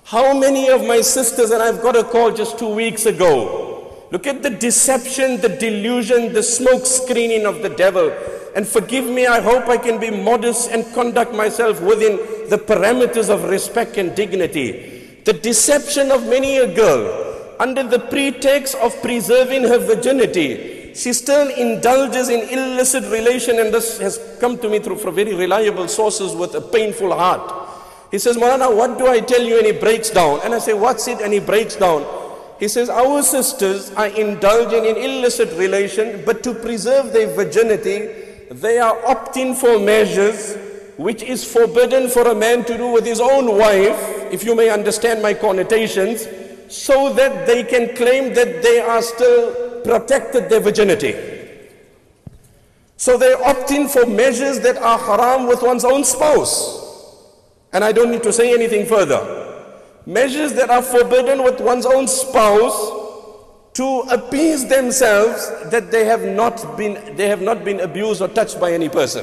How many of my sisters, and I've got a call just 2 weeks ago. Look at the deception, the delusion, the smoke screening of the devil. And forgive me, I hope I can be modest and conduct myself within the parameters of respect and dignity. The deception of many a girl, under the pretext of preserving her virginity, she still indulges in illicit relation, and this has come to me through from very reliable sources with a painful heart. He says, Maulana, what do I tell you? And he breaks down. And I say, what's it? And he breaks down. He says, our sisters are indulging in illicit relation, but to preserve their virginity, they are opting for measures which is forbidden for a man to do with his own wife, if you may understand my connotations, so that they can claim that they are still protected their virginity. So they're opting for measures that are haram with one's own spouse. And I don't need to say anything further. Measures that are forbidden with one's own spouse to appease themselves that they have not been abused or touched by any person.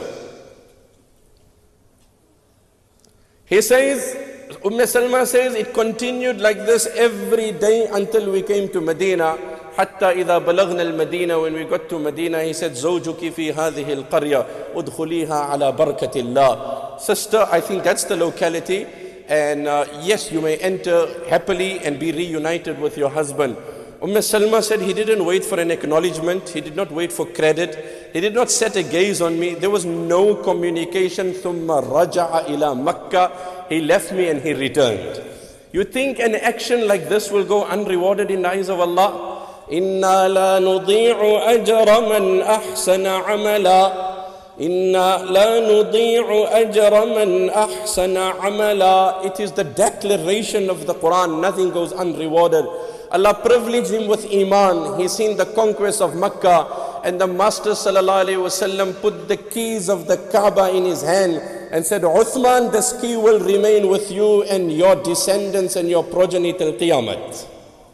He says, Salma says, it continued like this every day until we came to Medina. حتى إذا بلغنا المدينة, when we got to Medina, he said, زوجك في هذه القرية ادخليها على بركة الله. Sister, I think that's the locality, and yes, you may enter happily and be reunited with your husband. Salma said he didn't wait for an acknowledgement, he did not wait for credit, he did not set a gaze on me, there was no communication. ثم رجع إلى مكة, he left me and he returned. You think an action like this will go unrewarded in the eyes of Allah? إِنَّا لَا نُضِيعُ أَجْرَ مَنْ أَحْسَنَ عَمَلًا إِنَّا لَا نُضِيعُ أَجْرَ مَنْ أَحْسَنَ عَمَلًا. It is the declaration of the Quran, nothing goes unrewarded. Allah privileged him with Iman. He's seen the conquest of Makkah, and the Master ﷺ put the keys of the Kaaba in his hand and said, Uthman, this key will remain with you and your descendants and your progeny till Qiyamah.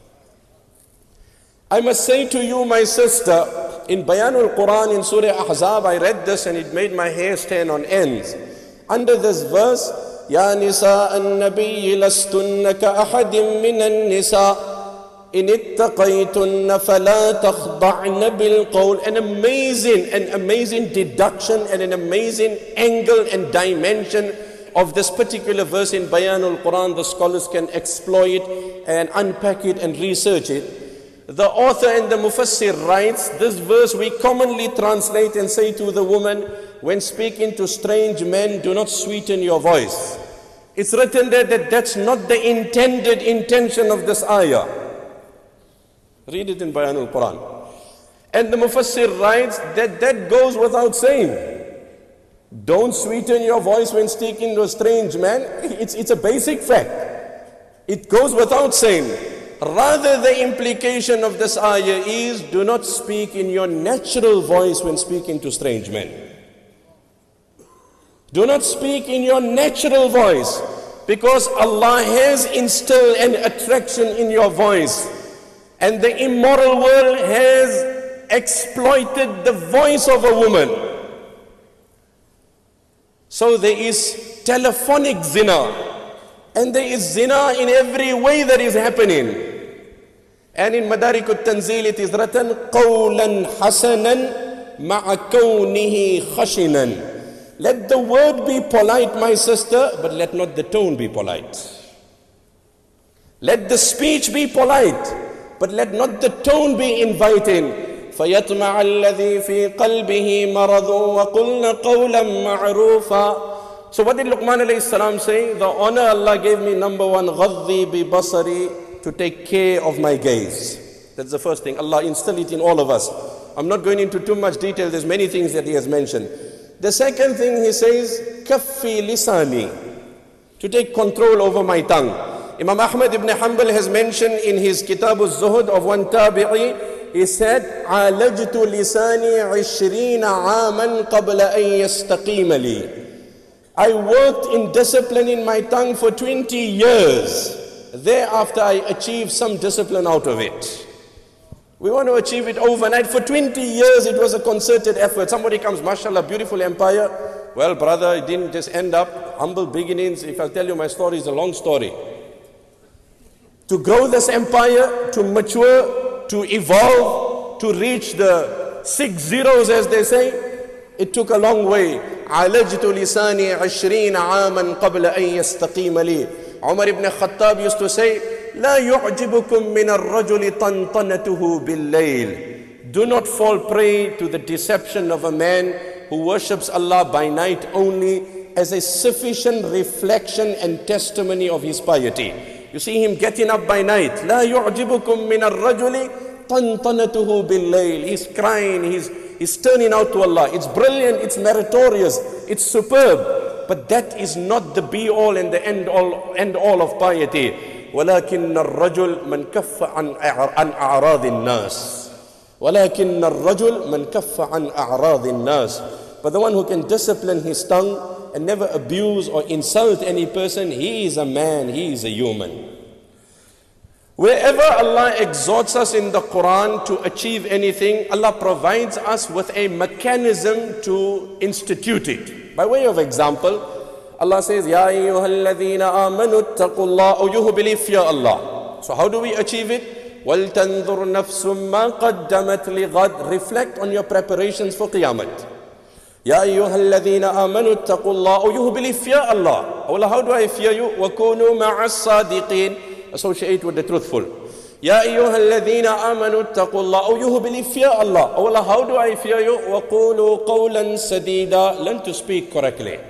I must say to you, my sister, in Bayanul Quran in Surah Ahzab, I read this and it made my hair stand on end. Under this verse, Ya nisa an-nabiy lastunna ka-ahadim min an-nisa in ittaqaytunna fala takhda'na bil-qawl. An amazing deduction and an amazing angle and dimension of this particular verse in Bayanul Quran. The scholars can exploit and unpack it and research it. The author and the Mufassir writes, this verse we commonly translate and say to the woman, when speaking to strange men, do not sweeten your voice. It's written there that that's not the intended intention of this ayah. Read it in Bayanul Quran. And the Mufassir writes that that goes without saying. Don't sweeten your voice when speaking to a strange man. It's a basic fact. It goes without saying. Rather, the implication of this ayah is, do not speak in your natural voice when speaking to strange men. Do not speak in your natural voice, because Allah has instilled an attraction in your voice. And the immoral world has exploited the voice of a woman. So there is telephonic zina. And there is zina in every way that is happening. And in Madarik al-Tanzil it is written, قَوْلًا حَسَنًا مَعَ كَوْنِهِ خَشِنًا. Let the word be polite, my sister, but let not the tone be polite. Let the speech be polite, but let not the tone be inviting. فَيَطْمَعَ الَّذِي فِي قَلْبِهِ مَرَضٌ وَقُلْنَ قَوْلًا مَعْرُوفًا. So what did Luqman alayhi salam say? The honor Allah gave me, number one, غَضِّي بِبَصَرِي, to take care of my gaze. That's the first thing. Allah instill it in all of us. I'm not going into too much detail. There's many things that He has mentioned. The second thing He says, كَفِّي لِسَانِي, to take control over my tongue. Imam Ahmad ibn Hanbal has mentioned in his Kitab al-Zuhud of one tabi'i, he said, عَالَجْتُ لِسَانِي 20 عَامًا قَبْلَ أَن يَسْتَقِيمَ لِي. I worked in disciplining my tongue for 20 years. Thereafter I achieved some discipline out of it. We want to achieve it overnight. For 20 years it was a concerted effort. Somebody comes, mashallah, beautiful empire. Well, brother, it didn't just end up humble beginnings. If I'll tell you my story, it's a long story. To grow this empire, to mature, to evolve, to reach the 6 zeros as they say, it took a long way. عالجت لساني 20 عاما قبل أن يستقيم لي. Umar ibn Khattab used to say, لا يعجبكم من الرجل طنطنته بالليل. Do not fall prey to the deception of a man who worships Allah by night only as a sufficient reflection and testimony of his piety. You see him getting up by night. لا يعجبكم من الرجل طنطنته بالليل. He's crying, he's turning out to Allah. It's brilliant, it's meritorious, it's superb. But that is not the be all and the end all of piety. ولكن الرجل من كف عن أعراض الناس. ولكن الرجل من كف عن أعراض الناس. But the one who can discipline his tongue and never abuse or insult any person, he is a man, he is a human. Wherever Allah exhorts us in the Quran to achieve anything, Allah provides us with a mechanism to institute it. By way of example, Allah says, Ya ayyuhalladhina amanu attaqullah, O you who believe, fear Allah. So how do we achieve it? وَلْتَنْظُرْ نَفْسٌ مَا قَدَّمَتْ لِغَدْ. Reflect on your preparations for Qiyamah. Ya ayyuhalladhina amanu attaqullah, O you who believe, fear Allah. Oh Allah, how do I fear you? وَكُونُوا مَعَ الصَّادِقِينَ. Associate with the truthful. Ya ayyuhalladhina amanu attaqullah, O you who believe, fear Allah. Oh Allah, how do I fear you? وَقُولُوا قَوْلًا سَدِيدًا. Learn to speak correctly.